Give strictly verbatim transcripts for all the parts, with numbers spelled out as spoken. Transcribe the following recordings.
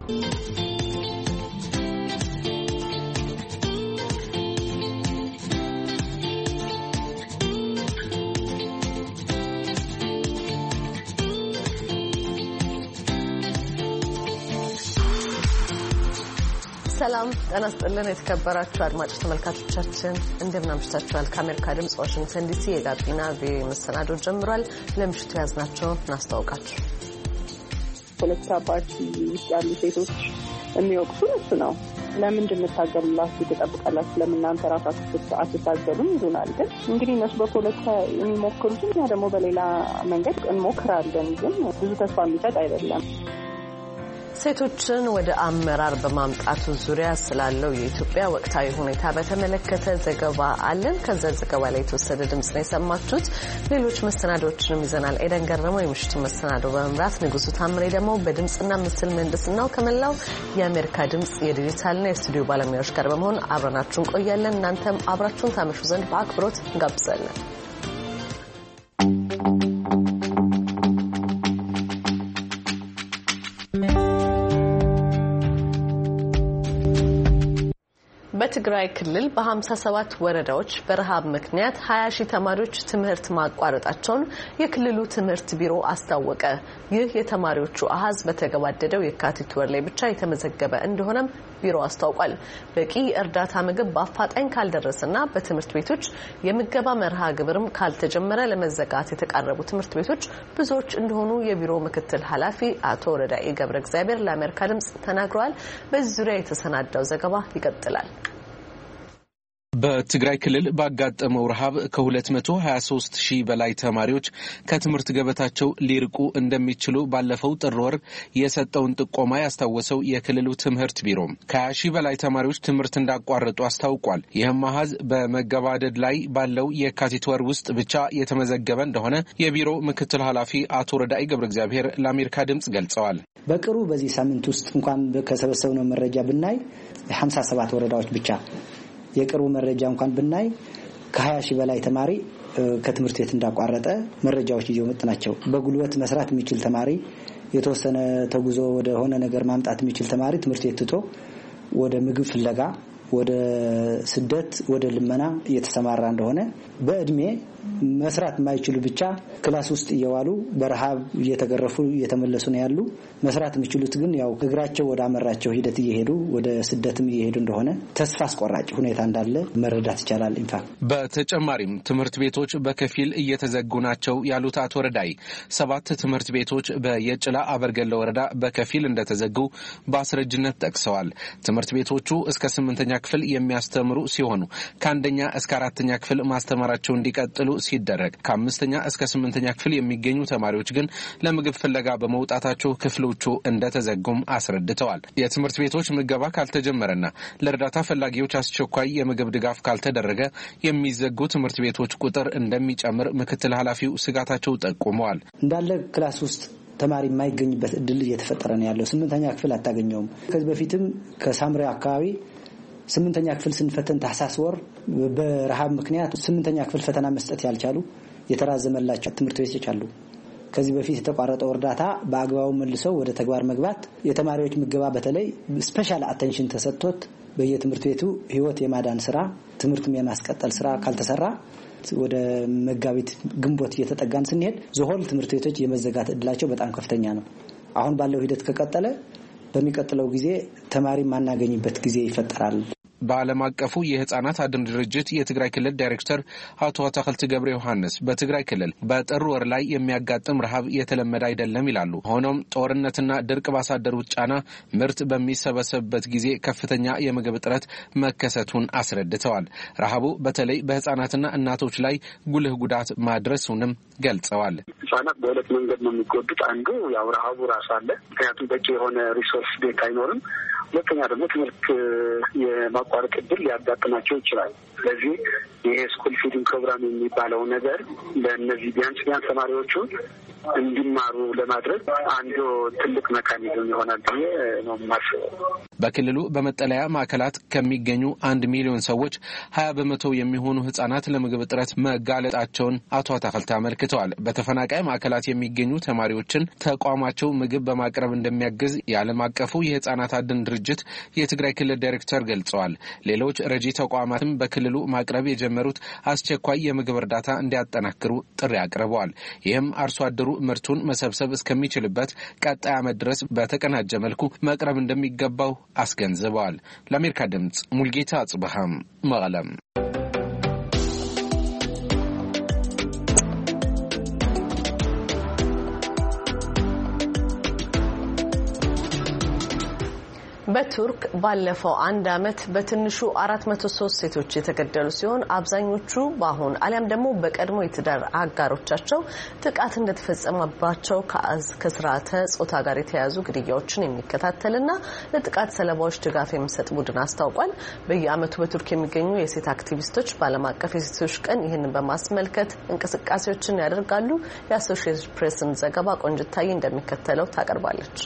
ሰላም ጤና ይስጥልን የተከበራችሁ አድማጭ ተመልካቾቻችን እንደምን አምሽታችኋል? ከአሜሪካ ድምጽ ዋሽንግተን ዲሲ የጋቢና ቪኦኤ መሰናዶ ጀምሯል። ለምሽቱ ያዝናቸው እናስተዋውቃችሁ። ፖለቲካ ፓርቲ ውስጥ ያሉ ሴቶች የሚወቅሱ እሱ ነው። ለምንድን ነው ታገሉላችሁ ተጠብቃላችሁ ለምን እናንተ ራሳችሁ አትታገሉም ይሉናል። ግን እንግዲህ እነሱ በፖለቲካ የሚሞክሩት እኛ ደግሞ በሌላ መንገድ እንሞክራለን። ግን ብዙ ተስፋ የሚሰጥ አይደለም። ሴቶችን ወደ አመራር በማምጣቱ ዙሪያ ስላለው የኢትዮጵያ ወቅታዊ ሁኔታ በተመለከተ ዘገባ አለን። ከዛ ዘገባ ላይ የተወሰደ ድምጽ ነው የሰማችሁት። ሌሎች መሰናዶዎችንም ይዘናል። ኤደን ገረመው የምሽቱ መሰናዶ በመምራት ንጉሱ ታምሬ ደግሞ በድምጽና ምስል ምህንድስናው ከመላው የአሜሪካ ድምጽ የዲጂታልና የስቱዲዮ ባለሙያዎች ጋር በመሆን አብረናችሁ እንቆያለን። እናንተም አብራችሁን ታመሹ ዘንድ በአክብሮት እንጋብዛለን። በትግራይ ክልል በ57 ወረዳዎች በረሃብ ምክንያት ሀያ ሺህ ተማሪዎች ትምህርት ማቋረጣቸውን የክልሉ ትምህርት ቢሮ አስታወቀ። ይህ የተማሪዎቹ አሃዝ በተገባደደው የካቲት ወር ላይ ብቻ የተመዘገበ እንደሆነም ቢሮ አስታውቋል። በቂ እርዳታ ምግብ በአፋጣኝ ካልደረሰና በትምህርት ቤቶች የምገባ መርሃ ግብርም ካልተጀመረ ለመዘጋት የተቃረቡ ትምህርት ቤቶች ብዙዎች እንደሆኑ የቢሮ ምክትል ኃላፊ አቶ ረዳኢ ገብረ እግዚአብሔር ለአሜሪካ ድምጽ ተናግረዋል። በዚህ ዙሪያ የተሰናዳው ዘገባ ይቀጥላል። በትግራይ ክልል ባጋጠመው ረሃብ ከ223 ሺህ በላይ ተማሪዎች ከትምህርት ገበታቸው ሊርቁ እንደሚችሉ ባለፈው ጥር ወር የሰጠውን ጥቆማ ያስታወሰው የክልሉ ትምህርት ቢሮ ከ20 ሺህ በላይ ተማሪዎች ትምህርት እንዳቋረጡ አስታውቋል። ይህም አሃዝ በመገባደድ ላይ ባለው የካቲት ወር ውስጥ ብቻ የተመዘገበ እንደሆነ የቢሮ ምክትል ኃላፊ አቶ ረዳኢ ገብረ እግዚአብሔር ለአሜሪካ ድምጽ ገልጸዋል። በቅሩ በዚህ ሳምንት ውስጥ እንኳን ከሰበሰብነው መረጃ ብናይ የ57 ወረዳዎች ብቻ የቅርቡ መረጃ እንኳን ብናይ ከ20 ሺህ በላይ ተማሪ ከትምህርት ቤት እንዳቋረጠ መረጃዎች ይዘው መጥናቸው። በጉልበት መስራት የሚችል ተማሪ የተወሰነ ተጉዞ ወደ ሆነ ነገር ማምጣት የሚችል ተማሪ ትምህርት ቤት ትቶ ወደ ምግብ ፍለጋ ወደ ስደት ወደ ልመና እየተሰማራ እንደሆነ በእድሜ መስራት የማይችሉ ብቻ ክላስ ውስጥ እየዋሉ በረሃብ እየተገረፉ እየተመለሱ ነው ያሉ። መስራት የሚችሉት ግን ያው እግራቸው ወደ አመራቸው ሂደት እየሄዱ ወደ ስደትም እየሄዱ እንደሆነ ተስፋ አስቆራጭ ሁኔታ እንዳለ መረዳት ይቻላል። ኢንፋክት በተጨማሪም ትምህርት ቤቶች በከፊል እየተዘጉ ናቸው ያሉት አቶ ረዳኢ ሰባት ትምህርት ቤቶች በየጭላ አበርገለ ወረዳ በከፊል እንደተዘጉ በአስረጅነት ጠቅሰዋል። ትምህርት ቤቶቹ እስከ ስምንተኛ ክፍል የሚያስተምሩ ሲሆኑ ከአንደኛ እስከ አራተኛ ክፍል ማስተማራቸው እንዲቀጥሉ ሲደረግ ከአምስተኛ እስከ ስምንተኛ ክፍል የሚገኙ ተማሪዎች ግን ለምግብ ፍለጋ በመውጣታቸው ክፍሎቹ እንደተዘጉም አስረድተዋል። የትምህርት ቤቶች ምገባ ካልተጀመረና ለእርዳታ ፈላጊዎች አስቸኳይ የምግብ ድጋፍ ካልተደረገ የሚዘጉ ትምህርት ቤቶች ቁጥር እንደሚጨምር ምክትል ኃላፊው ስጋታቸው ጠቁመዋል። እንዳለ ክላስ ውስጥ ተማሪ የማይገኝበት እድል እየተፈጠረ ነው ያለው። ስምንተኛ ክፍል አታገኘውም። ከዚህ በፊትም ከሳምሪ አካባቢ ስምንተኛ ክፍል ስንፈተን ታህሳስ ወር በረሃብ ምክንያት ስምንተኛ ክፍል ፈተና መስጠት ያልቻሉ የተራዘመላቸው ትምህርት ቤቶች አሉ። ከዚህ በፊት የተቋረጠው እርዳታ በአግባቡ መልሰው ወደ ተግባር መግባት የተማሪዎች ምገባ በተለይ ስፔሻል አቴንሽን ተሰጥቶት በየትምህርት ቤቱ ህይወት የማዳን ስራ ትምህርትም የማስቀጠል ስራ ካልተሰራ ወደ መጋቢት ግንቦት እየተጠጋን ስንሄድ ዘሆል ትምህርት ቤቶች የመዘጋት እድላቸው በጣም ከፍተኛ ነው። አሁን ባለው ሂደት ከቀጠለ በሚቀጥለው ጊዜ ተማሪ ማናገኝበት ጊዜ ይፈጠራል። በዓለም አቀፉ የህፃናት አድን ድርጅት የትግራይ ክልል ዳይሬክተር አቶ አታክልት ገብረ ዮሐንስ በትግራይ ክልል በጥር ወር ላይ የሚያጋጥም ረሃብ የተለመደ አይደለም ይላሉ። ሆኖም ጦርነትና ድርቅ ባሳደሩት ጫና ምርት በሚሰበሰብበት ጊዜ ከፍተኛ የምግብ እጥረት መከሰቱን አስረድተዋል። ረሃቡ በተለይ በህፃናትና እናቶች ላይ ጉልህ ጉዳት ማድረሱንም ገልጸዋል። ህፃናት በሁለት መንገድ ነው የሚጎዱት። አንዱ ያው ረሃቡ ራሱ አለ። ምክንያቱም በቂ የሆነ ሪሶርስ ቤት አይኖርም። ሁለተኛ ደግሞ ትምህርት የማቋረጥ እድል ሊያጋጥማቸው ይችላል። ስለዚህ ይሄ ስኩል ፊዲንግ ፕሮግራም የሚባለው ነገር ለእነዚህ ቢያንስ ቢያንስ ተማሪዎቹ እንዲማሩ ለማድረግ አንዱ ትልቅ መካኒዝም ይሆናል ብዬ ነው የማስበው። በክልሉ በመጠለያ ማዕከላት ከሚገኙ አንድ ሚሊዮን ሰዎች ሀያ በመቶ የሚሆኑ ህጻናት ለምግብ እጥረት መጋለጣቸውን አቶ አታክልት አመልክተዋል። በተፈናቃይ ማዕከላት የሚገኙ ተማሪዎችን ተቋማቸው ምግብ በማቅረብ እንደሚያግዝ የዓለም አቀፉ የህጻናት አድን ድርጅት የትግራይ ክልል ዳይሬክተር ገልጸዋል። ሌሎች ረጂ ተቋማትም በክልሉ ማቅረብ የጀመሩት አስቸኳይ የምግብ እርዳታ እንዲያጠናክሩ ጥሪ አቅርበዋል። ይህም አርሶ አደሩ ምርቱን መሰብሰብ እስከሚችልበት ቀጣይ ዓመት ድረስ በተቀናጀ መልኩ መቅረብ እንደሚገባው አስገንዝበዋል። ለአሜሪካ ድምጽ ሙልጌታ አጽበሃም መቀለም። በቱርክ ባለፈው አንድ አመት በትንሹ አራት መቶ ሶስት ሴቶች የተገደሉ ሲሆን አብዛኞቹ በአሁን አሊያም ደግሞ በቀድሞ የትዳር አጋሮቻቸው ጥቃት እንደተፈጸመባቸው ከስርዓተ ጾታ ጋር የተያያዙ ግድያዎችን የሚከታተልና ለጥቃት ሰለባዎች ድጋፍ የሚሰጥ ቡድን አስታውቋል። በየአመቱ በቱርክ የሚገኙ የሴት አክቲቪስቶች በዓለም አቀፍ የሴቶች ቀን ይህንን በማስመልከት እንቅስቃሴዎችን ያደርጋሉ። የአሶሺየትድ ፕሬስን ዘገባ ቆንጅታዬ እንደሚከተለው ታቀርባለች።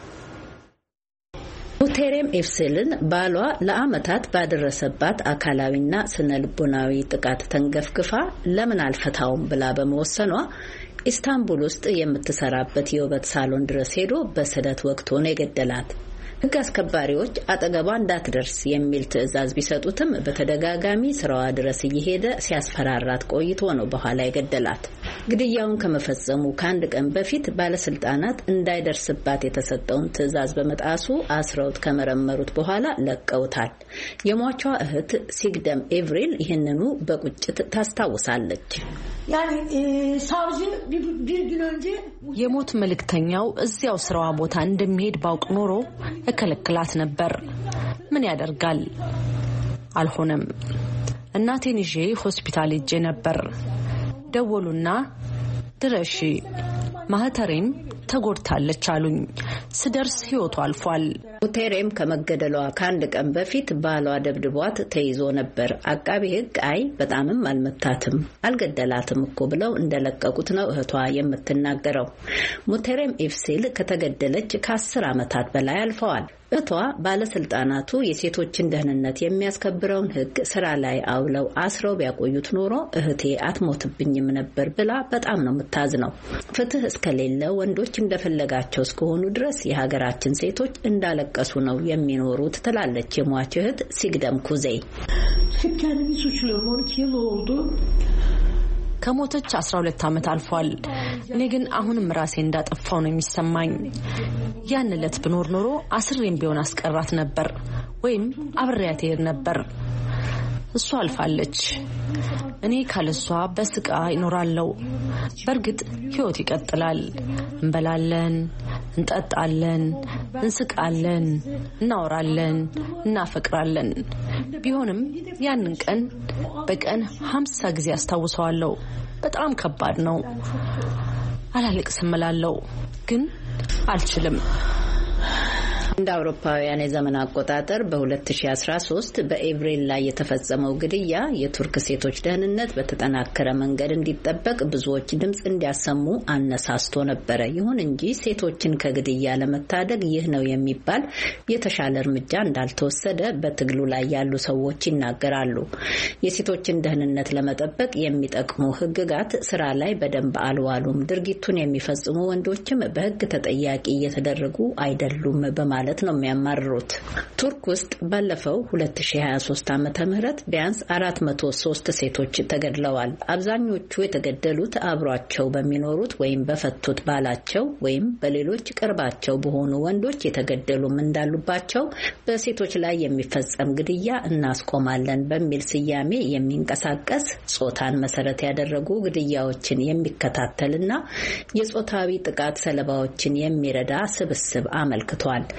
ሙቴሬም ኤፍሴልን ባሏ ለአመታት ባደረሰባት አካላዊና ስነልቦናዊ ጥቃት ተንገፍግፋ ለምን አልፈታውም ብላ በመወሰኗ ኢስታንቡል ውስጥ የምትሰራበት የውበት ሳሎን ድረስ ሄዶ በስለት ወቅቶ ነው የገደላት። ሕግ አስከባሪዎች አጠገቧ እንዳትደርስ የሚል ትዕዛዝ ቢሰጡትም በተደጋጋሚ ስራዋ ድረስ እየሄደ ሲያስፈራራት ቆይቶ ነው በኋላ የገደላት። ግድያውን ከመፈጸሙ ከአንድ ቀን በፊት ባለስልጣናት እንዳይደርስባት የተሰጠውን ትዕዛዝ በመጣሱ አስረውት ከመረመሩት በኋላ ለቀውታል። የሟቿ እህት ሲግደም ኤቭሪል ይህንኑ በቁጭት ታስታውሳለች። የሞት መልእክተኛው እዚያው ስራዋ ቦታ እንደሚሄድ ባውቅ ኖሮ እከለክላት ነበር። ምን ያደርጋል፣ አልሆነም። እናቴን ይዤ ሆስፒታል ሄጄ ነበር። ደወሉና ድረሺ፣ ማህተሬም ተጎድታለች አሉኝ። ስደርስ ህይወቱ አልፏል። ሙቴሬም ከመገደሏ ከአንድ ቀን በፊት ባሏ ደብድቧት ተይዞ ነበር። አቃቤ ሕግ አይ በጣምም አልመታትም አልገደላትም እኮ ብለው እንደለቀቁት ነው እህቷ የምትናገረው። ሙቴሬም ኤፍሴል ከተገደለች ከአስር ዓመታት በላይ አልፈዋል። እህቷ ባለስልጣናቱ የሴቶችን ደህንነት የሚያስከብረውን ሕግ ስራ ላይ አውለው አስረው ቢያቆዩት ኖሮ እህቴ አትሞትብኝም ነበር ብላ በጣም ነው የምታዝነው። ፍትህ እስከሌለ ወንዶች እንደፈለጋቸው እስከሆኑ ድረስ የሀገራችን ሴቶች እንዳለቀሱ ነው የሚኖሩት ትላለች የሟች እህት ሲግደም ኩዜ። ከሞተች አስራ ሁለት ዓመት አልፏል። እኔ ግን አሁንም ራሴ እንዳጠፋው ነው የሚሰማኝ። ያን ዕለት ብኖር ኖሮ አስሬም ቢሆን አስቀራት ነበር ወይም አብሬያት ሄድ ነበር። እሷ አልፋለች። እኔ ካለሷ በስቃ ይኖራለሁ። በርግጥ ህይወት ይቀጥላል። እንበላለን፣ እንጠጣለን፣ እንስቃለን፣ እናወራለን፣ እናፈቅራለን። ቢሆንም ያንን ቀን በቀን ሀምሳ ጊዜ አስታውሰዋለሁ። በጣም ከባድ ነው። አላለቅስም እላለሁ፣ ግን አልችልም። እንደ አውሮፓውያን የዘመን አቆጣጠር በ2013 በኤቭሬል ላይ የተፈጸመው ግድያ የቱርክ ሴቶች ደህንነት በተጠናከረ መንገድ እንዲጠበቅ ብዙዎች ድምጽ እንዲያሰሙ አነሳስቶ ነበር። ይሁን እንጂ ሴቶችን ከግድያ ለመታደግ ይህ ነው የሚባል የተሻለ እርምጃ እንዳልተወሰደ በትግሉ ላይ ያሉ ሰዎች ይናገራሉ። የሴቶችን ደህንነት ለመጠበቅ የሚጠቅሙ ህግጋት ስራ ላይ በደንብ አልዋሉም። ድርጊቱን የሚፈጽሙ ወንዶችም በህግ ተጠያቂ እየተደረጉ አይደሉም በማለት ነው የሚያማርሩት። ቱርክ ውስጥ ባለፈው ሁለት ሺህ ሀያ ሶስት ዓመተ ምህረት ቢያንስ አራት መቶ ሶስት ሴቶች ተገድለዋል። አብዛኞቹ የተገደሉት አብሯቸው በሚኖሩት ወይም በፈቱት ባላቸው ወይም በሌሎች ቅርባቸው በሆኑ ወንዶች የተገደሉም እንዳሉባቸው በሴቶች ላይ የሚፈጸም ግድያ እናስቆማለን በሚል ስያሜ የሚንቀሳቀስ ጾታን መሰረት ያደረጉ ግድያዎችን የሚከታተልና የጾታዊ ጥቃት ሰለባዎችን የሚረዳ ስብስብ አመልክቷል።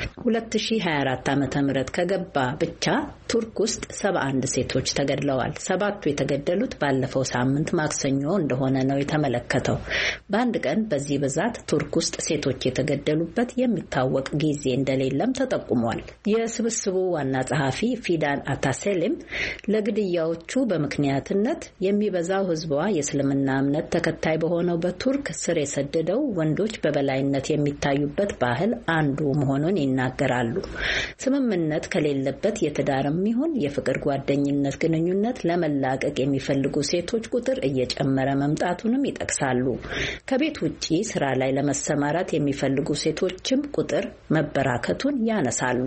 ሁለት ሺህ ሃያ አራት ዓመተ ምህረት ከገባ ብቻ ቱርክ ውስጥ ሰባ አንድ ሴቶች ተገድለዋል። ሰባቱ የተገደሉት ባለፈው ሳምንት ማክሰኞ እንደሆነ ነው የተመለከተው። በአንድ ቀን በዚህ ብዛት ቱርክ ውስጥ ሴቶች የተገደሉበት የሚታወቅ ጊዜ እንደሌለም ተጠቁሟል። የስብስቡ ዋና ጸሐፊ ፊዳን አታሴልም ለግድያዎቹ በምክንያትነት የሚበዛው ህዝቧ የእስልምና እምነት ተከታይ በሆነው በቱርክ ስር የሰደደው ወንዶች በበላይነት የሚታዩበት ባህል አንዱ መሆኑን ይናገራሉ። ስምምነት ከሌለበት የትዳርም ይሁን የፍቅር ጓደኝነት ግንኙነት ለመላቀቅ የሚፈልጉ ሴቶች ቁጥር እየጨመረ መምጣቱንም ይጠቅሳሉ። ከቤት ውጪ ስራ ላይ ለመሰማራት የሚፈልጉ ሴቶችም ቁጥር መበራከቱን ያነሳሉ።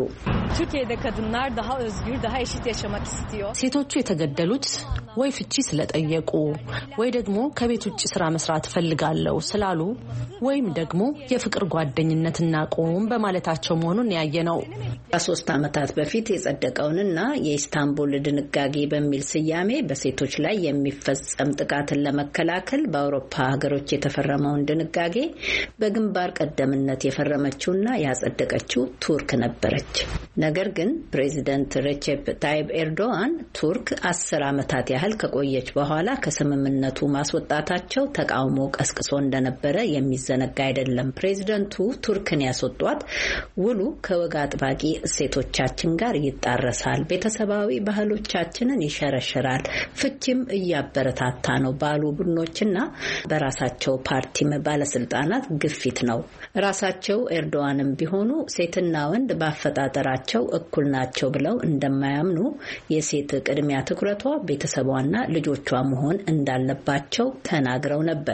ሴቶቹ የተገደሉት ወይ ፍቺ ስለጠየቁ ወይ ደግሞ ከቤት ውጪ ስራ መስራት ፈልጋለሁ ስላሉ ወይም ደግሞ የፍቅር ጓደኝነትና ቆም በማለታቸው መሆኑን ያየነው። ከሶስት ዓመታት በፊት የጸደቀውንና የኢስታንቡል ድንጋጌ በሚል ስያሜ በሴቶች ላይ የሚፈጸም ጥቃትን ለመከላከል በአውሮፓ ሀገሮች የተፈረመውን ድንጋጌ በግንባር ቀደምነት የፈረመችውና ያጸደቀችው ቱርክ ነበረች። ነገር ግን ፕሬዚደንት ሬቼፕ ታይብ ኤርዶዋን ቱርክ አስር ዓመታት ያህል ከቆየች በኋላ ከስምምነቱ ማስወጣታቸው ተቃውሞ ቀስቅሶ እንደነበረ የሚዘነጋ አይደለም። ፕሬዚደንቱ ቱርክን ያስወጧት ውሉ ከወግ አጥባቂ እሴቶቻችን ጋር ይጣረሳል፣ ቤተሰባዊ ባህሎቻችንን ይሸረሽራል፣ ፍቺም እያበረታታ ነው ባሉ ቡድኖችና በራሳቸው ፓርቲም ባለስልጣናት ግፊት ነው። ራሳቸው ኤርዶዋንም ቢሆኑ ሴትና ወንድ ባፈጣጠራቸው እኩል ናቸው ብለው እንደማያምኑ፣ የሴት ቅድሚያ ትኩረቷ ቤተሰቧና ልጆቿ መሆን እንዳለባቸው ተናግረው ነበር።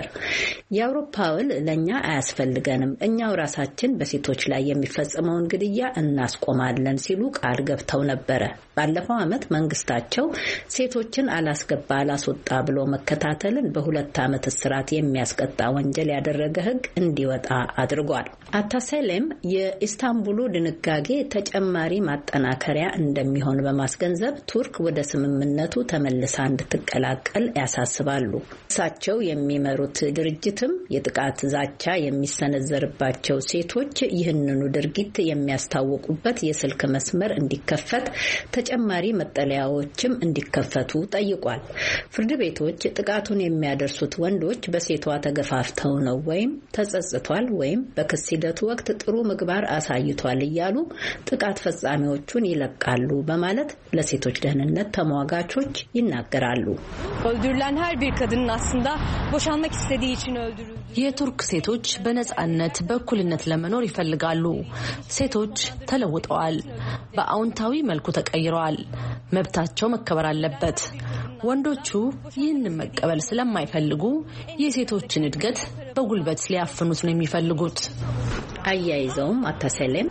የአውሮፓ ውል ለኛ አያስፈልገንም፣ እኛው ራሳችን በሴቶች ላይ የሚፈጸመውን ግድያ እናስቆማለን ሲሉ ቃል ገብተው ነበር። ባለፈው ዓመት መንግስታቸው ሴቶችን አላስገባ አላስወጣ ብሎ መከታተልን በሁለት ዓመት እስራት የሚያስቀጣ ወንጀል ያደረገ ሕግ እንዲወጣ አድርጓል። አታሰለም የኢስታንቡሉ ድንጋጌ ተጨማሪ ማጠናከሪያ እንደሚሆን በማስገንዘብ ቱርክ ወደ ስምምነቱ ተመልሳ እንድትቀላቀል ያሳስባሉ። እሳቸው የሚመሩት ድርጅትም የጥቃት ዛቻ የሚሰነዘርባቸው ሴቶች ይህንኑ ድርጊት የሚያስታውቁበት የስልክ መስመር እንዲከፈት፣ ተጨማሪ መጠለያዎችም እንዲከፈቱ ጠይቋል። ፍርድ ቤቶች ጥቃቱን የሚያደርሱት ወንዶች በሴቷ ተገፋፍተው ነው ወይም ተጸጽቷል ወይም በክስ ሂደቱ ወቅት ጥሩ ምግባር አሳይቷል እያሉ ጥቃት ፈጻሚዎቹን ይለቃሉ በማለት ለሴቶች ደህንነት ተሟጋቾች ይናገራሉ። የቱርክ ሴቶች በነጻነት በእኩልነት ለመኖር ይፈልጋሉ። ሴቶች ተለውጠዋል፣ በአዎንታዊ መልኩ ተቀይረዋል። መብታቸው መከበር አለበት። ወንዶቹ ይህንን መቀበል ስለማይፈልጉ የሴቶችን እድገት በጉልበት ሊያፍኑት ነው የሚፈልጉት። አያይዘውም አታሰለም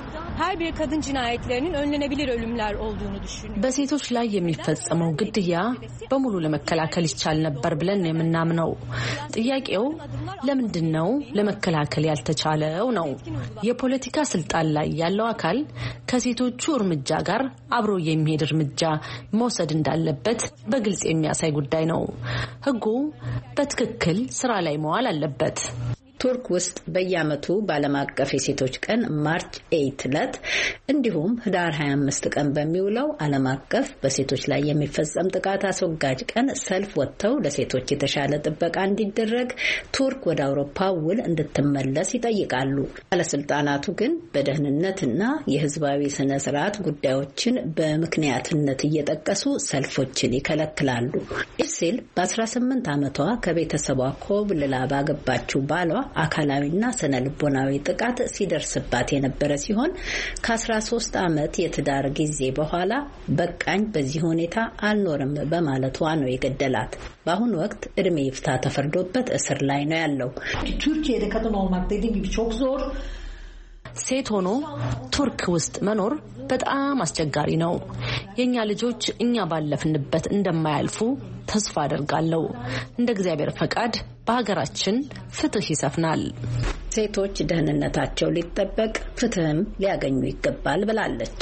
በሴቶች ላይ የሚፈጸመው ግድያ በሙሉ ለመከላከል ይቻል ነበር ብለን የምናምነው። ጥያቄው ለምንድነው ለመከላከል ያልተቻለው ነው። የፖለቲካ ስልጣን ላይ ያለው አካል ከሴቶቹ እርምጃ ጋር አብሮ የሚሄድ እርምጃ መውሰድ እንዳለበት በግልጽ የሚያሳይ ጉዳይ ነው። ሕጉ በትክክል ስራ ላይ መዋል አለበት። ቱርክ ውስጥ በየዓመቱ በዓለም አቀፍ የሴቶች ቀን ማርች ኤይት ዕለት እንዲሁም ህዳር ሃያ አምስት ቀን በሚውለው ዓለም አቀፍ በሴቶች ላይ የሚፈጸም ጥቃት አስወጋጅ ቀን ሰልፍ ወጥተው ለሴቶች የተሻለ ጥበቃ እንዲደረግ ቱርክ ወደ አውሮፓ ውል እንድትመለስ ይጠይቃሉ። ባለስልጣናቱ ግን በደህንነትና የህዝባዊ ስነ ስርዓት ጉዳዮችን በምክንያትነት እየጠቀሱ ሰልፎችን ይከለክላሉ። ኢርሲል በአስራ ስምንት ዓመቷ ከቤተሰቧ ኮብልላ ባገባችው ባሏ አካላዊና ስነ ልቦናዊ ጥቃት ሲደርስባት የነበረ ሲሆን ከአስራ ሶስት ዓመት የትዳር ጊዜ በኋላ በቃኝ በዚህ ሁኔታ አልኖርም በማለቷ ነው የገደላት። በአሁኑ ወቅት እድሜ ይፍታ ተፈርዶበት እስር ላይ ነው ያለው። Türkiye'de kadın olmak dediğim gibi çok zor. ሴት ሆኖ ቱርክ ውስጥ መኖር በጣም አስቸጋሪ ነው። የኛ ልጆች እኛ ባለፍንበት እንደማያልፉ ተስፋ አደርጋለሁ። እንደ እግዚአብሔር ፈቃድ በሀገራችን ፍትህ ይሰፍናል። ሴቶች ደህንነታቸው ሊጠበቅ ፍትህም ሊያገኙ ይገባል ብላለች።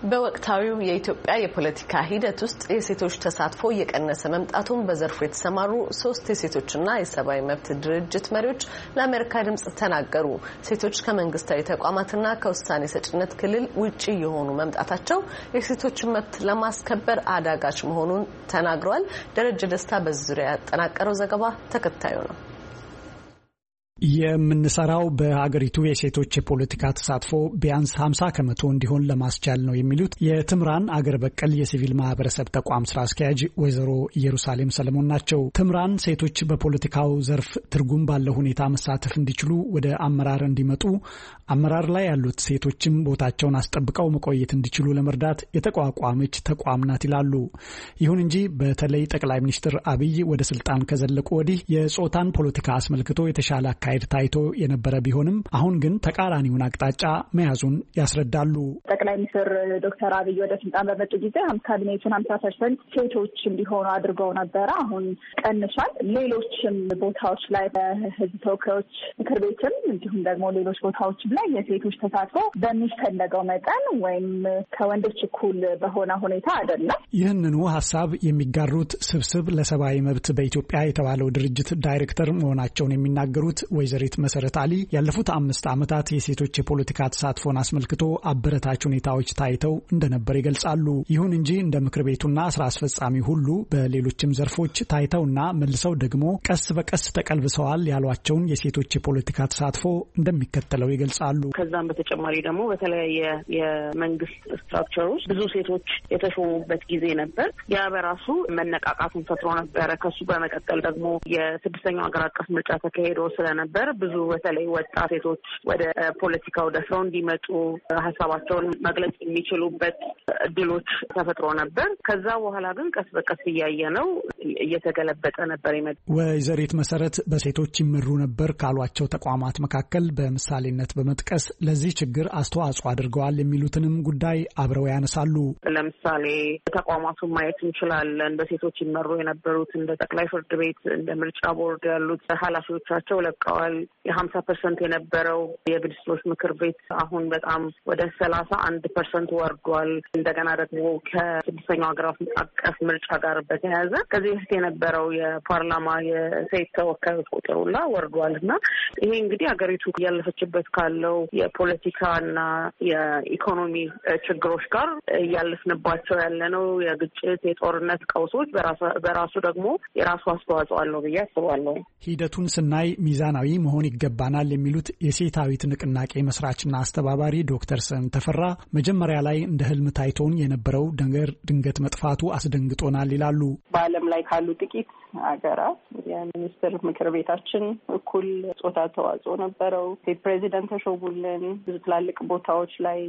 በወቅታዊው የኢትዮጵያ የፖለቲካ ሂደት ውስጥ የሴቶች ተሳትፎ እየቀነሰ መምጣቱን በዘርፉ የተሰማሩ ሶስት የሴቶችና የሰብአዊ መብት ድርጅት መሪዎች ለአሜሪካ ድምጽ ተናገሩ። ሴቶች ከመንግስታዊ ተቋማትና ከውሳኔ ሰጭነት ክልል ውጪ የሆኑ መምጣታቸው የሴቶችን መብት ለማስከበር አዳጋች መሆኑን ተናግረዋል። ደረጀ ደስታ በዙሪያ ያጠናቀረው ዘገባ ተከታዩ ነው። የምንሰራው በሀገሪቱ የሴቶች የፖለቲካ ተሳትፎ ቢያንስ ሀምሳ ከመቶ እንዲሆን ለማስቻል ነው የሚሉት የትምራን አገር በቀል የሲቪል ማህበረሰብ ተቋም ስራ አስኪያጅ ወይዘሮ ኢየሩሳሌም ሰለሞን ናቸው። ትምራን ሴቶች በፖለቲካው ዘርፍ ትርጉም ባለው ሁኔታ መሳተፍ እንዲችሉ ወደ አመራር እንዲመጡ፣ አመራር ላይ ያሉት ሴቶችም ቦታቸውን አስጠብቀው መቆየት እንዲችሉ ለመርዳት የተቋቋመች ተቋም ናት ይላሉ። ይሁን እንጂ በተለይ ጠቅላይ ሚኒስትር አብይ ወደ ስልጣን ከዘለቁ ወዲህ የጾታን ፖለቲካ አስመልክቶ የተሻለ አካሄድ ታይቶ የነበረ ቢሆንም አሁን ግን ተቃራኒውን አቅጣጫ መያዙን ያስረዳሉ። ጠቅላይ ሚኒስትር ዶክተር አብይ ወደ ስልጣን በመጡ ጊዜ ካቢኔቱን ሀምሳ ፐርሰንት ሴቶች እንዲሆኑ አድርገው ነበረ። አሁን ቀንሷል። ሌሎችም ቦታዎች ላይ በህዝብ ተወካዮች ምክር ቤትም እንዲሁም ደግሞ ሌሎች ቦታዎችም ላይ የሴቶች ተሳትፎ በሚፈለገው መጠን ወይም ከወንዶች እኩል በሆነ ሁኔታ አይደለም። ይህንኑ ሀሳብ የሚጋሩት ስብስብ ለሰብአዊ መብት በኢትዮጵያ የተባለው ድርጅት ዳይሬክተር መሆናቸውን የሚናገሩት ወይዘሪት መሰረት አሊ ያለፉት አምስት ዓመታት የሴቶች የፖለቲካ ተሳትፎን አስመልክቶ አበረታች ሁኔታዎች ታይተው እንደነበር ይገልጻሉ። ይሁን እንጂ እንደ ምክር ቤቱና ስራ አስፈጻሚ ሁሉ በሌሎችም ዘርፎች ታይተውና መልሰው ደግሞ ቀስ በቀስ ተቀልብሰዋል ያሏቸውን የሴቶች የፖለቲካ ተሳትፎ እንደሚከተለው ይገልጻሉ። ከዛም በተጨማሪ ደግሞ በተለያየ የመንግስት ስትራክቸሮች ብዙ ሴቶች የተሾሙበት ጊዜ ነበር። ያ በራሱ መነቃቃቱን ፈጥሮ ነበረ። ከሱ በመቀጠል ደግሞ የስድስተኛው ሀገር አቀፍ ምርጫ ተካሄዶ ስለነበር ብዙ በተለይ ወጣት ሴቶች ወደ ፖለቲካው ደፍረው እንዲመጡ ሀሳባቸውን መግለጽ የሚችሉበት እድሎች ተፈጥሮ ነበር። ከዛ በኋላ ግን ቀስ በቀስ እያየ ነው እየተገለበጠ ነበር ይመጣ። ወይዘሪት መሰረት በሴቶች ይመሩ ነበር ካሏቸው ተቋማት መካከል በምሳሌነት በመጥቀስ ለዚህ ችግር አስተዋጽኦ አድርገዋል የሚሉትንም ጉዳይ አብረው ያነሳሉ። ለምሳሌ ተቋማቱን ማየት እንችላለን። በሴቶች ይመሩ የነበሩት እንደ ጠቅላይ ፍርድ ቤት፣ እንደ ምርጫ ቦርድ ያሉት ኃላፊዎቻቸው ለቀዋል። የሀምሳ ፐርሰንት የነበረው የሚኒስትሮች ምክር ቤት አሁን በጣም ወደ ሰላሳ አንድ ፐርሰንት ወርዷል። እንደገና ደግሞ ከስድስተኛው ሀገር አቀፍ ምርጫ ጋር በተያያዘ ከዚህ በፊት የነበረው የፓርላማ የሴት ተወካዮች ቁጥር ሁላ ወርዷል እና ይሄ እንግዲህ ሀገሪቱ እያለፈችበት ካለው የፖለቲካና የኢኮኖሚ ችግሮች ጋር እያለፍንባቸው ያለነው የግጭት የጦርነት ቀውሶች በራሱ ደግሞ የራሱ አስተዋጽኦ አለው ብዬ አስባለሁ። ሂደቱን ስናይ ሚዛናዊ መሆን ይገባናል የሚሉት የሴታዊት ንቅናቄ መስራችና አስተባባሪ ዶክተር ሰን ተፈራ መጀመሪያ ላይ እንደ ህልም ታይቶን የነበረው ነገር ድንገት መጥፋቱ አስደንግጦናል ይላሉ። በዓለም ላይ ካሉ ጥቂት ሀገራት የሚኒስትር ምክር ቤታችን እኩል ጾታ ተዋጽኦ ነበረው። ሴት ፕሬዚደንት ተሾሙልን። ብዙ ትላልቅ ቦታዎች ላይ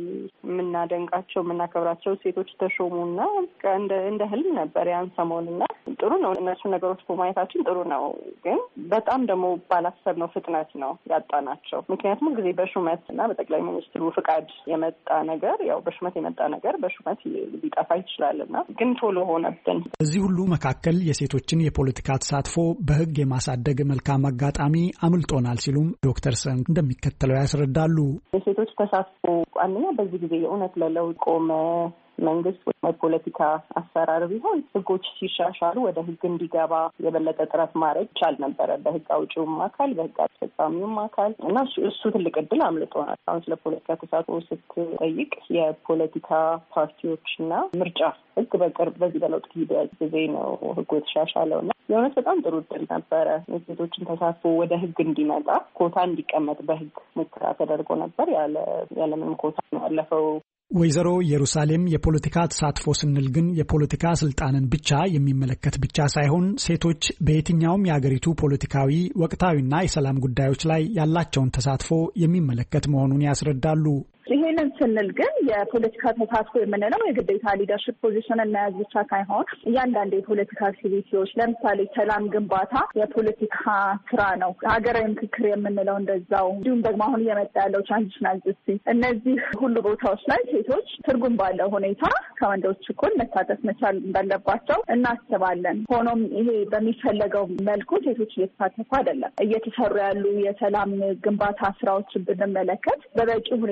የምናደንቃቸው የምናከብራቸው ሴቶች ተሾሙና እንደ እንደ ህልም ነበር ያን ሰሞንና ጥሩ ነው። እነሱ ነገሮች በማየታችን ጥሩ ነው። ግን በጣም ደግሞ ባላሰብነው ፍጥነት ነው ያጣናቸው። ምክንያቱም ጊዜ በሹመት እና በጠቅላይ ሚኒስትሩ ፍቃድ የመጣ ነገር ያው በሹመት የመጣ ነገር በሹመት ሊጠፋ ይችላልና ግን ቶሎ ሆነብን። እዚህ ሁሉ መካከል የሴቶችን የፖለቲካ ተሳትፎ በህግ የማሳደግ መልካም አጋጣሚ አምልጦናል ሲሉም ዶክተር ሰን እንደሚከተለው ያስረዳሉ። የሴቶች ተሳትፎ አንደኛ በዚህ ጊዜ የእውነት ለለውጥ ቆመ መንግስት ወይ ፖለቲካ አሰራር ቢሆን ህጎች ሲሻሻሉ ወደ ህግ እንዲገባ የበለጠ ጥረት ማድረግ ይቻል ነበረ በህግ አውጪውም አካል በህግ አስፈጻሚውም አካል እና እሱ ትልቅ እድል አምልጦናል። አሁን ስለ ፖለቲካ ተሳትፎ ስትጠይቅ የፖለቲካ ፓርቲዎችና ምርጫ ህግ በቅርብ በዚህ በለውጥ ጊዜ ነው ህጉ የተሻሻለው እና የእውነት በጣም ጥሩ እድል ነበረ። የሴቶችን ተሳትፎ ወደ ህግ እንዲመጣ ኮታ እንዲቀመጥ በህግ ሙከራ ተደርጎ ነበር። ያለ ያለምንም ኮታ ነው ያለፈው። ወይዘሮ ኢየሩሳሌም የፖለቲካ ተሳትፎ ስንል ግን የፖለቲካ ስልጣንን ብቻ የሚመለከት ብቻ ሳይሆን ሴቶች በየትኛውም የሀገሪቱ ፖለቲካዊ ወቅታዊና የሰላም ጉዳዮች ላይ ያላቸውን ተሳትፎ የሚመለከት መሆኑን ያስረዳሉ። ይሄንን ስንል ግን የፖለቲካ ተሳትፎ የምንለው የግዴታ ሊደርሽፕ ፖዚሽን እናያዝ ብቻ ሳይሆን እያንዳንዱ የፖለቲካ አክቲቪቲዎች ለምሳሌ ሰላም ግንባታ የፖለቲካ ስራ ነው። ሀገራዊ ምክክር የምንለው እንደዛው፣ እንዲሁም ደግሞ አሁን እየመጣ ያለው ትራንዚሽናል ጀስቲስ፣ እነዚህ ሁሉ ቦታዎች ላይ ሴቶች ትርጉም ባለው ሁኔታ ከወንዶች እኩል መሳተፍ መቻል እንዳለባቸው እናስባለን። ሆኖም ይሄ በሚፈለገው መልኩ ሴቶች እየተሳተፉ አይደለም። እየተሰሩ ያሉ የሰላም ግንባታ ስራዎች ብንመለከት በበቂ ሁኔታ ሴቶች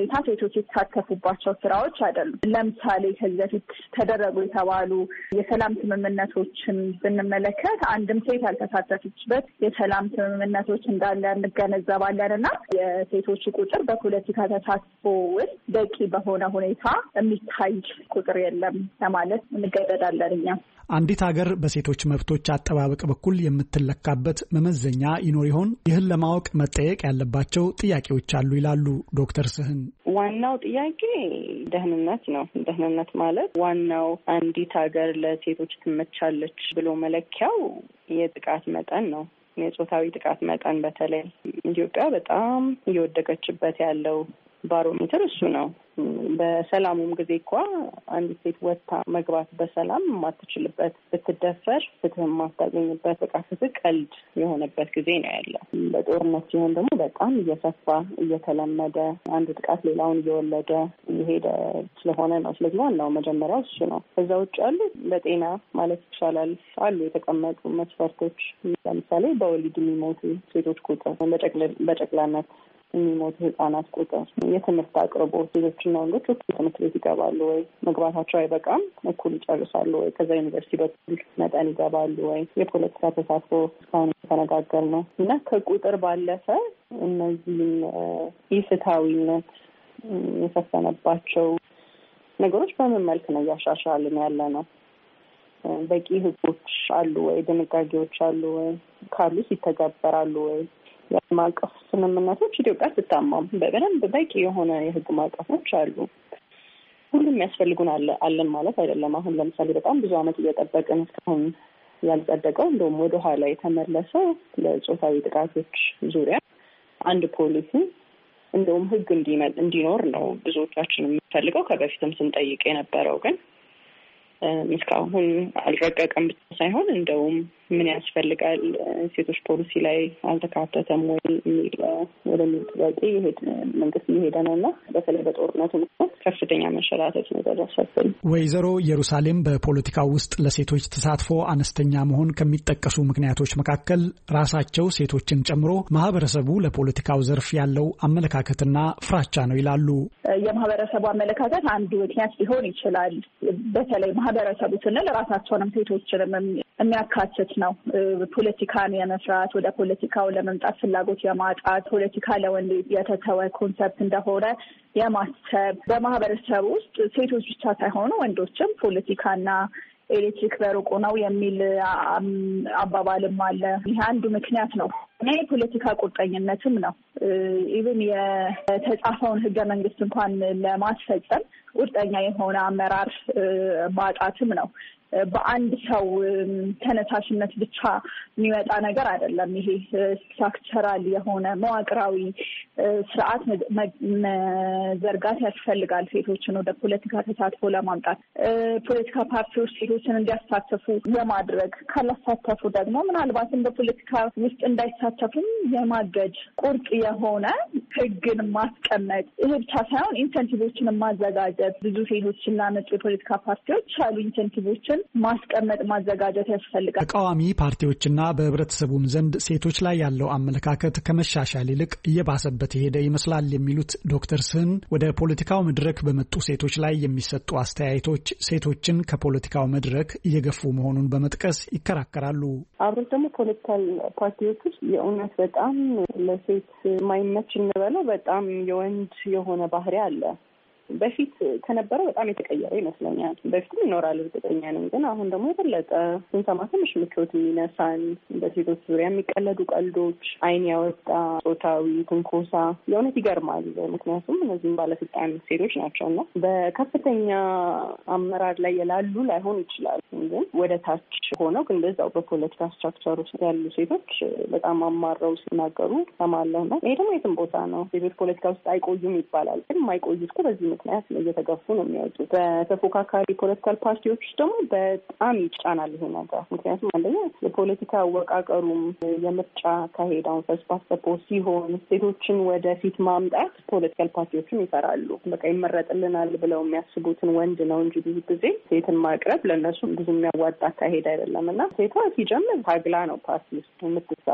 ሴቶች የተሳተፉባቸው ስራዎች አይደሉም። ለምሳሌ ከዚህ በፊት ተደረጉ የተባሉ የሰላም ስምምነቶችን ብንመለከት አንድም ሴት ያልተሳተፈችበት የሰላም ስምምነቶች እንዳለ እንገነዘባለን እና የሴቶች ቁጥር በፖለቲካ ተሳትፎ ውስጥ በቂ በሆነ ሁኔታ የሚታይ ቁጥር የለም ለማለት እንገደዳለን እኛ። አንዲት ሀገር በሴቶች መብቶች አጠባበቅ በኩል የምትለካበት መመዘኛ ይኖር ይሆን? ይህን ለማወቅ መጠየቅ ያለባቸው ጥያቄዎች አሉ ይላሉ ዶክተር ስህን። ዋናው ጥያቄ ደህንነት ነው። ደህንነት ማለት ዋናው አንዲት ሀገር ለሴቶች ትመቻለች ብሎ መለኪያው የጥቃት መጠን ነው። የጾታዊ ጥቃት መጠን በተለይ ኢትዮጵያ በጣም እየወደቀችበት ያለው ባሮሜትር እሱ ነው። በሰላሙም ጊዜ እንኳ አንዲት ሴት ወጥታ መግባት በሰላም የማትችልበት፣ ብትደፈር ፍትህ የማታገኝበት፣ በቃ ፍትህ ቀልድ የሆነበት ጊዜ ነው ያለው። በጦርነት ሲሆን ደግሞ በጣም እየሰፋ እየተለመደ አንዱ ጥቃት ሌላውን እየወለደ እየሄደ ስለሆነ ነው። ስለዚህ ዋናው መጀመሪያው እሱ ነው። ከዛ ውጭ ያሉ በጤና ማለት ይቻላል አሉ የተቀመጡ መስፈርቶች። ለምሳሌ በወሊድ የሚሞቱ ሴቶች ቁጥር፣ በጨቅላነት የሚሞቱ ህጻናት ቁጥር፣ የትምህርት አቅርቦት፣ ሴቶችና ወንዶች እኩል ትምህርት ቤት ይገባሉ ወይ፣ መግባታቸው አይበቃም እኩል ይጨርሳሉ ወይ፣ ከዛ ዩኒቨርሲቲ በኩል መጠን ይገባሉ ወይ፣ የፖለቲካ ተሳትፎ እስካሁን የተነጋገር ነው እና ከቁጥር ባለፈ እነዚህም ኢፍትሐዊነት የሰፈነባቸው ነገሮች በምን መልክ ነው እያሻሻልን ያለ ነው? በቂ ህጎች አሉ ወይ? ድንጋጌዎች አሉ ወይ? ካሉ ይተገበራሉ ወይ? የህግ ማዕቀፍ ስምምነቶች ኢትዮጵያ ስትታማም በደንብ በቂ የሆነ የህግ ማዕቀፎች አሉ። ሁሉም የሚያስፈልጉን አለ አለን ማለት አይደለም። አሁን ለምሳሌ በጣም ብዙ ዓመት እየጠበቅን እስካሁን ያልጸደቀው እንደውም ወደ ኋላ የተመለሰው ለጾታዊ ጥቃቶች ዙሪያ አንድ ፖሊሲ እንደውም ህግ እንዲኖር ነው ብዙዎቻችን የምንፈልገው፣ ከበፊትም ስንጠይቅ የነበረው ግን እስካሁን አልረቀቀም ብቻ ሳይሆን እንደውም ምን ያስፈልጋል ሴቶች ፖሊሲ ላይ አልተካተተም ወይ የሚል ወደሚል ጥያቄ ይሄድ መንግስት እየሄደ ነው እና በተለይ በጦርነቱ ምክንያት ከፍተኛ መንሸራተት ነው ደረሰብን። ወይዘሮ ኢየሩሳሌም በፖለቲካው ውስጥ ለሴቶች ተሳትፎ አነስተኛ መሆን ከሚጠቀሱ ምክንያቶች መካከል ራሳቸው ሴቶችን ጨምሮ ማህበረሰቡ ለፖለቲካው ዘርፍ ያለው አመለካከትና ፍራቻ ነው ይላሉ። የማህበረሰቡ አመለካከት አንዱ ምክንያት ሊሆን ይችላል። በተለይ ማህበረሰቡ ስንል ራሳቸውንም ሴቶችንም የሚያካትት ነው። ፖለቲካን የመስራት ወደ ፖለቲካው ለመምጣት ፍላጎት የማጣት ፖለቲካ ለወንድ የተተወ ኮንሰፕት እንደሆነ የማሰብ በማህበረሰቡ ውስጥ ሴቶች ብቻ ሳይሆኑ ወንዶችም ፖለቲካና ኤሌክትሪክ በሩቁ ነው የሚል አባባልም አለ። ይህ አንዱ ምክንያት ነው። እኔ የፖለቲካ ቁርጠኝነትም ነው። ኢቭን የተጻፈውን ህገ መንግስት እንኳን ለማስፈጸም ቁርጠኛ የሆነ አመራር ማጣትም ነው። በአንድ ሰው ተነሳሽነት ብቻ የሚመጣ ነገር አይደለም። ይሄ ስትራክቸራል የሆነ መዋቅራዊ ስርዓት መዘርጋት ያስፈልጋል ሴቶችን ወደ ፖለቲካ ተሳትፎ ለማምጣት። ፖለቲካ ፓርቲዎች ሴቶችን እንዲያሳተፉ የማድረግ ካላሳተፉ ደግሞ ምናልባትም በፖለቲካ ውስጥ እንዳይሳተፉም የማገድ ቁርጥ የሆነ ህግን ማስቀመጥ። ይሄ ብቻ ሳይሆን ኢንሴንቲቮችን ማዘጋጀት። ብዙ ሴቶችን ላመጡ የፖለቲካ ፓርቲዎች ያሉ ኢንሴንቲቮችን ማስቀመጥ ማዘጋጀት ያስፈልጋል። ተቃዋሚ ፓርቲዎችና በህብረተሰቡም ዘንድ ሴቶች ላይ ያለው አመለካከት ከመሻሻል ይልቅ እየባሰበት የሄደ ይመስላል የሚሉት ዶክተር ስህን ወደ ፖለቲካው መድረክ በመጡ ሴቶች ላይ የሚሰጡ አስተያየቶች ሴቶችን ከፖለቲካው መድረክ እየገፉ መሆኑን በመጥቀስ ይከራከራሉ። አብሮት ደግሞ ፖለቲካል ፓርቲዎች ውስጥ የእውነት በጣም ለሴት ማይመች እንበለው በጣም የወንድ የሆነ ባህሪ አለ። በፊት ከነበረው በጣም የተቀየረ ይመስለኛል። በፊትም ይኖራል እርግጠኛ ነኝ። ግን አሁን ደግሞ የበለጠ ስንሰማ ትንሽ ምቾት የሚነሳን በሴቶች ዙሪያ የሚቀለዱ ቀልዶች፣ አይን ያወጣ ጾታዊ ትንኮሳ የእውነት ይገርማል። ምክንያቱም እነዚህም ባለስልጣን ሴቶች ናቸው እና በከፍተኛ አመራር ላይ የላሉ ላይሆን ይችላል። ግን ወደ ታች ሆነው ግን በዛው በፖለቲካ ስትራክቸር ውስጥ ያሉ ሴቶች በጣም አማረው ሲናገሩ ሰማለሁ ነው። ይሄ ደግሞ የትም ቦታ ነው። ሴቶች ፖለቲካ ውስጥ አይቆዩም ይባላል። ግን የማይቆዩት እኮ በዚህ ምክንያት እየተገፉ ነው የሚወጡት። በተፎካካሪ ፖለቲካል ፓርቲዎች ደግሞ በጣም ይጫናል ይሄ ነገር። ምክንያቱም አንደኛ የፖለቲካ አወቃቀሩም የምርጫ ካሄዳውን ፈርስት ፓስት ዘ ፖስት ሲሆን ሴቶችን ወደፊት ማምጣት ፖለቲካል ፓርቲዎችም ይሰራሉ። በቃ ይመረጥልናል ብለው የሚያስቡትን ወንድ ነው እንጂ ብዙ ጊዜ ሴትን ማቅረብ ለእነሱ ብዙ የሚያዋጣ ካሄድ አይደለም እና ሴቷ ሲጀምር ታግላ ነው ፓርቲ ውስጥ የምትሰማው።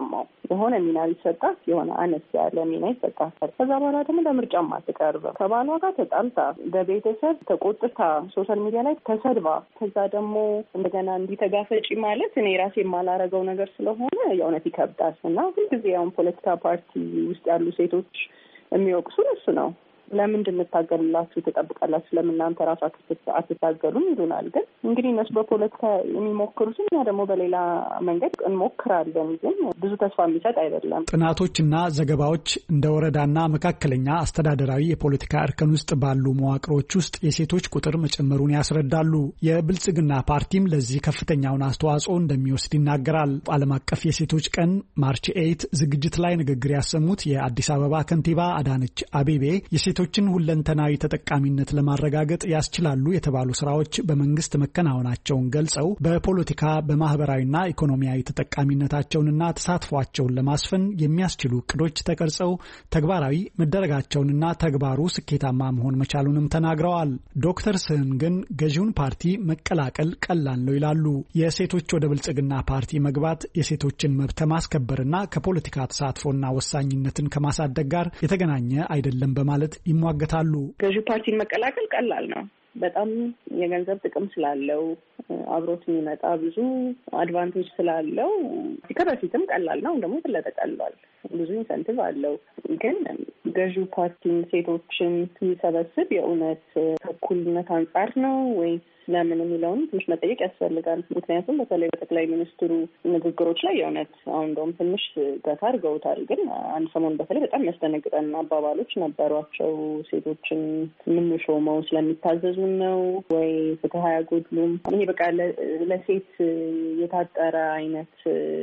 የሆነ ሚና ሊሰጣት የሆነ አነስ ያለ ሚና ይሰጣታል። ከዛ በኋላ ደግሞ ለምርጫም አትቀርብም። ከባሏ ጋር ተጣልታ በቤተሰብ ተቆጥታ ሶሻል ሚዲያ ላይ ተሰድባ ከዛ ደግሞ እንደገና እንዲተጋፈጪ ማለት እኔ ራሴ የማላረገው ነገር ስለሆነ የእውነት ይከብዳል እና ሁልጊዜ ያውን ፖለቲካ ፓርቲ ውስጥ ያሉ ሴቶች የሚወቅሱ እሱ ነው። ለምንድን እንታገሉላችሁ ትጠብቃላችሁ? ለምን እናንተ ራሳችሁ አትታገሉም ይሉናል። ግን እንግዲህ እነሱ በፖለቲካ የሚሞክሩት እኛ ደግሞ በሌላ መንገድ እንሞክራለን። ግን ብዙ ተስፋ የሚሰጥ አይደለም። ጥናቶችና ዘገባዎች እንደ ወረዳና መካከለኛ አስተዳደራዊ የፖለቲካ እርከን ውስጥ ባሉ መዋቅሮች ውስጥ የሴቶች ቁጥር መጨመሩን ያስረዳሉ። የብልጽግና ፓርቲም ለዚህ ከፍተኛውን አስተዋጽኦ እንደሚወስድ ይናገራል። ዓለም አቀፍ የሴቶች ቀን ማርች ኤይት ዝግጅት ላይ ንግግር ያሰሙት የአዲስ አበባ ከንቲባ አዳነች አቤቤ ሴቶችን ሁለንተናዊ ተጠቃሚነት ለማረጋገጥ ያስችላሉ የተባሉ ስራዎች በመንግስት መከናወናቸውን ገልጸው በፖለቲካ በማህበራዊና ኢኮኖሚያዊ ተጠቃሚነታቸውንና ተሳትፏቸውን ለማስፈን የሚያስችሉ እቅዶች ተቀርጸው ተግባራዊ መደረጋቸውንና ተግባሩ ስኬታማ መሆን መቻሉንም ተናግረዋል። ዶክተር ስህን ግን ገዢውን ፓርቲ መቀላቀል ቀላል ነው ይላሉ። የሴቶች ወደ ብልጽግና ፓርቲ መግባት የሴቶችን መብት ማስከበርና ከፖለቲካ ተሳትፎና ወሳኝነትን ከማሳደግ ጋር የተገናኘ አይደለም በማለት ይሟገታሉ። ገዢ ፓርቲን መቀላቀል ቀላል ነው። በጣም የገንዘብ ጥቅም ስላለው አብሮት የሚመጣ ብዙ አድቫንቴጅ ስላለው ከበፊትም ቀላል ነው። ደግሞ የበለጠ ቀላል ብዙ ኢንሰንቲቭ አለው። ግን ገዢ ፓርቲን ሴቶችን ሲሰበስብ የእውነት ከእኩልነት አንጻር ነው ወይ ለምን የሚለውን ትንሽ መጠየቅ ያስፈልጋል። ምክንያቱም በተለይ በጠቅላይ ሚኒስትሩ ንግግሮች ላይ የእውነት አሁን እንደውም ትንሽ ገታ አድርገውታል። ግን አንድ ሰሞን በተለይ በጣም ያስደነግጠን አባባሎች ነበሯቸው። ሴቶችን የምንሾመው ስለሚታዘዙን ነው ወይ ፍትህ አያጎድሉም? ይሄ በቃ ለሴት የታጠረ አይነት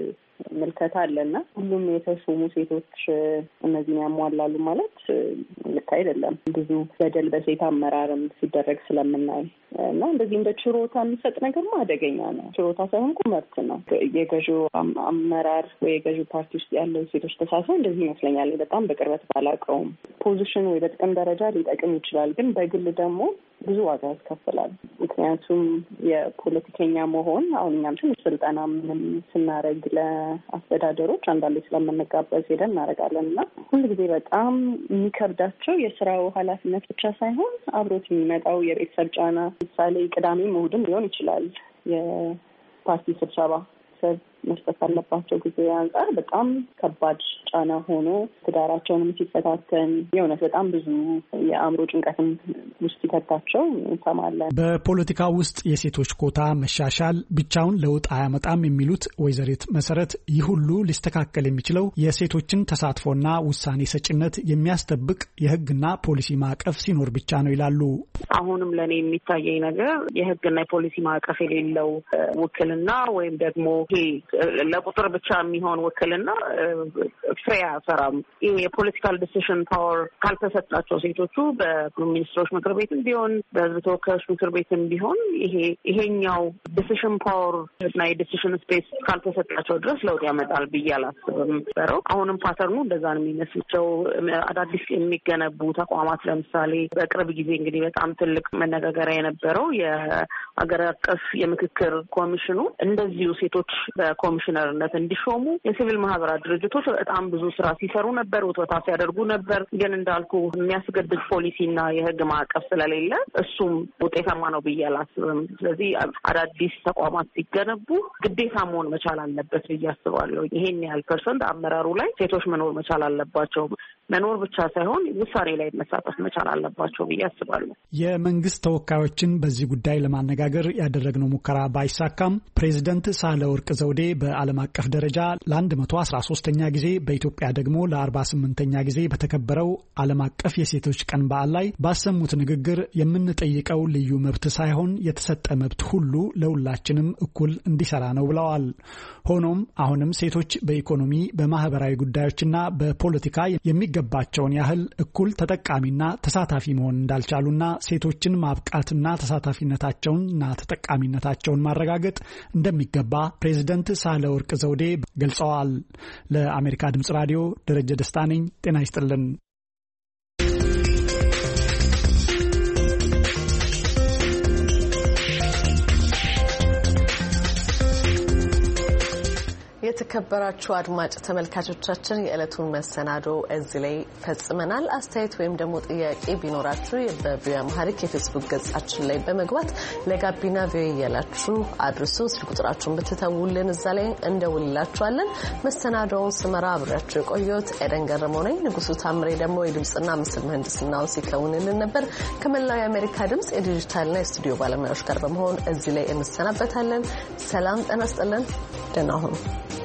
ምልከታ አለና ሁሉም የተሾሙ ሴቶች እነዚህን ያሟላሉ ማለት ልክ አይደለም። ብዙ በደል በሴት አመራርም ሲደረግ ስለምናይ እና እንደዚህ እንደ ችሮታ የሚሰጥ ነገር አደገኛ ነው። ችሮታ ሳይሆን ቁመርት ነው። የገዢው አመራር ወይ የገዢው ፓርቲ ውስጥ ያለው ሴቶች ተሳትፎ እንደዚህ ይመስለኛል። በጣም በቅርበት ባላውቀውም ፖዚሽን ወይ በጥቅም ደረጃ ሊጠቅም ይችላል። ግን በግል ደግሞ ብዙ ዋጋ ያስከፍላል። ምክንያቱም የፖለቲከኛ መሆን አሁን እኛም ትንሽ ስልጠና ምንም ስናደርግ ለአስተዳደሮች አንዳንዴ ስለምንጋበዝ ሄደን እናደርጋለን እና ሁሉ ጊዜ በጣም የሚከብዳቸው የስራው ኃላፊነት ብቻ ሳይሆን አብሮት የሚመጣው የቤተሰብ ጫና። ምሳሌ ቅዳሜም እሑድም ሊሆን ይችላል የፓርቲ ስብሰባ ሰብ መስጠት አለባቸው ጊዜ አንጻር በጣም ከባድ ጫና ሆኖ ትዳራቸውንም ሲፈታተን የእውነት በጣም ብዙ የአእምሮ ጭንቀትም ውስጥ ይከታቸው እንሰማለን። በፖለቲካ ውስጥ የሴቶች ኮታ መሻሻል ብቻውን ለውጥ አያመጣም የሚሉት ወይዘሪት መሰረት ይህ ሁሉ ሊስተካከል የሚችለው የሴቶችን ተሳትፎና ውሳኔ ሰጭነት የሚያስጠብቅ የሕግና ፖሊሲ ማዕቀፍ ሲኖር ብቻ ነው ይላሉ። አሁንም ለእኔ የሚታየኝ ነገር የሕግና የፖሊሲ ማዕቀፍ የሌለው ውክልና ወይም ደግሞ ይሄ ለቁጥር ብቻ የሚሆን ውክልና ፍሬ አያፈራም። ይሄ የፖለቲካል ዲሲሽን ፓወር ካልተሰጣቸው ሴቶቹ በሚኒስትሮች ምክር ቤትም ቢሆን በህዝብ ተወካዮች ምክር ቤትም ቢሆን ይሄ ይሄኛው ዲሲሽን ፓወር እና የዲሲሽን ስፔስ ካልተሰጣቸው ድረስ ለውጥ ያመጣል ብዬ አላስብም። በረው አሁንም ፓተርኑ እንደዛ ነው የሚመስላቸው። አዳዲስ የሚገነቡ ተቋማት ለምሳሌ በቅርብ ጊዜ እንግዲህ በጣም ትልቅ መነጋገሪያ የነበረው የአገር አቀፍ የምክክር ኮሚሽኑ እንደዚሁ ሴቶች በኮሚሽነርነት እንዲሾሙ የሲቪል ማህበራት ድርጅቶች በጣም ብዙ ስራ ሲሰሩ ነበር፣ ውትወታ ሲያደርጉ ነበር። ግን እንዳልኩ የሚያስገድድ ፖሊሲና የህግ ማዕቀፍ ስለሌለ እሱም ውጤታማ ነው ብዬ አላስብም። ስለዚህ አዳዲስ ተቋማት ሲገነቡ ግዴታ መሆን መቻል አለበት ብዬ አስባለሁ። ይሄን ያህል ፐርሰንት አመራሩ ላይ ሴቶች መኖር መቻል አለባቸው። መኖር ብቻ ሳይሆን ውሳኔ ላይ መሳተፍ መቻል አለባቸው ብዬ አስባለሁ። የመንግስት ተወካዮችን በዚህ ጉዳይ ለማነጋገር ያደረግነው ሙከራ ባይሳካም ፕሬዚደንት ሳህለወርቅ ዘውዴ በዓለም አቀፍ ደረጃ ለአንድ መቶ አስራ ሶስተኛ ጊዜ በኢትዮጵያ ደግሞ ለአርባ ስምንተኛ ጊዜ በተከበረው ዓለም አቀፍ የሴቶች ቀን በዓል ላይ ባሰሙት ንግግር የምንጠይቀው ልዩ መብት ሳይሆን የተሰጠ መብት ሁሉ ለሁላችንም እኩል እንዲሰራ ነው ብለዋል። ሆኖም አሁንም ሴቶች በኢኮኖሚ በማህበራዊ ጉዳዮችና በፖለቲካ የሚገባቸውን ያህል እኩል ተጠቃሚና ተሳታፊ መሆን እንዳልቻሉና ሴቶችን ማብቃትና ተሳታፊነታቸውንና ተጠቃሚነታቸውን ማረጋገጥ እንደሚገባ ፕሬዚደንት ሳህለወርቅ ዘውዴ ገልጸዋል። ለአሜሪካ ድምጽ ራዲዮ ደረጀ ደስታ ነኝ። ጤና ይስጥልን። የተከበራችሁ አድማጭ ተመልካቾቻችን የዕለቱን መሰናዶ እዚህ ላይ ፈጽመናል። አስተያየት ወይም ደግሞ ጥያቄ ቢኖራችሁ በቪኦኤ አምሃሪክ የፌስቡክ ገጻችን ላይ በመግባት ለጋቢና ቪኦኤ ያላችሁ አድርሱ። ስልክ ቁጥራችሁን ብትተውልን እዛ ላይ እንደውልላችኋለን። መሰናዶውን ስመራ አብራችሁ የቆየሁት ኤደን ገረመው ነኝ። ንጉሱ ታምሬ ደግሞ የድምጽና ምስል ምህንድስናውን ሲከውንልን ነበር። ከመላው የአሜሪካ ድምጽ የዲጂታልና የስቱዲዮ ባለሙያዎች ጋር በመሆን እዚህ ላይ እንሰናበታለን። ሰላም ጤና ይስጥልን። ደህና ሁኑ።